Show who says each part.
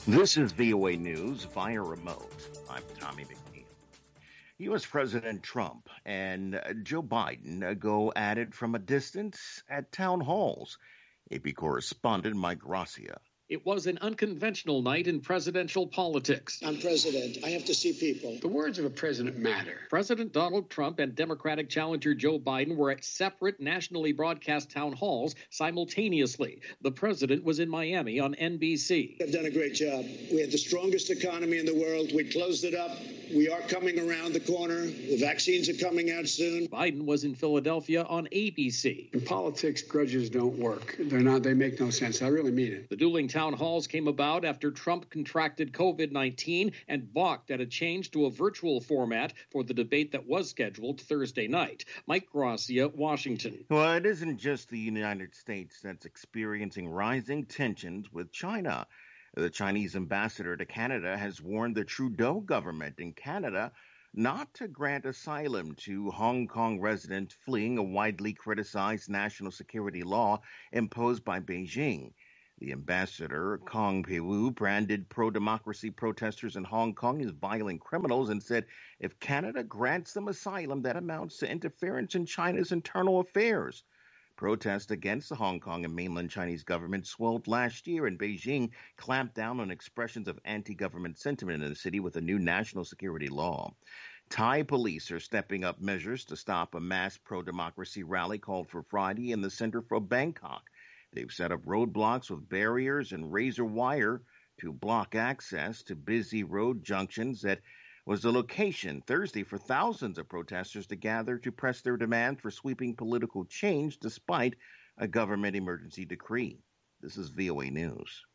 Speaker 1: This is VOA News via remote. I'm Tommy McNeil. U.S. President Trump and Joe Biden go at it from a distance at town halls. AP correspondent Mike Gracia.
Speaker 2: It was an unconventional night in presidential politics.
Speaker 3: I'm president. I have to see people.
Speaker 4: The words of a president matter.
Speaker 2: President Donald Trump and Democratic challenger Joe Biden were at separate nationally broadcast town halls simultaneously. The president was in Miami on NBC.
Speaker 3: They've done a great job. We had the strongest economy in the world. We closed it up. We are coming around the corner. The vaccines are coming out soon.
Speaker 2: Biden was in Philadelphia on ABC.
Speaker 4: In politics, grudges don't work. They make no sense. I really mean it.
Speaker 2: The dueling town halls came about after Trump contracted COVID-19 and balked at a change to a virtual format for the debate that was scheduled Thursday night. Mike Gracia, Washington.
Speaker 1: Well, it isn't just the United States that's experiencing rising tensions with China. The Chinese ambassador to Canada has warned the Trudeau government in Canada not to grant asylum to Hong Kong residents fleeing a widely criticized national security law imposed by Beijing. The ambassador, Kong Peiwu, branded pro-democracy protesters in Hong Kong as violent criminals and said if Canada grants them asylum, that amounts to interference in China's internal affairs. Protests against the Hong Kong and mainland Chinese government swelled last year, and Beijing clamped down on expressions of anti-government sentiment in the city with a new national security law. Thai police are stepping up measures to stop a mass pro-democracy rally called for Friday in the center for Bangkok. They've set up roadblocks with barriers and razor wire to block access to busy road junctions that was the location Thursday for thousands of protesters to gather to press their demand for sweeping political change despite a government emergency decree. This is VOA News.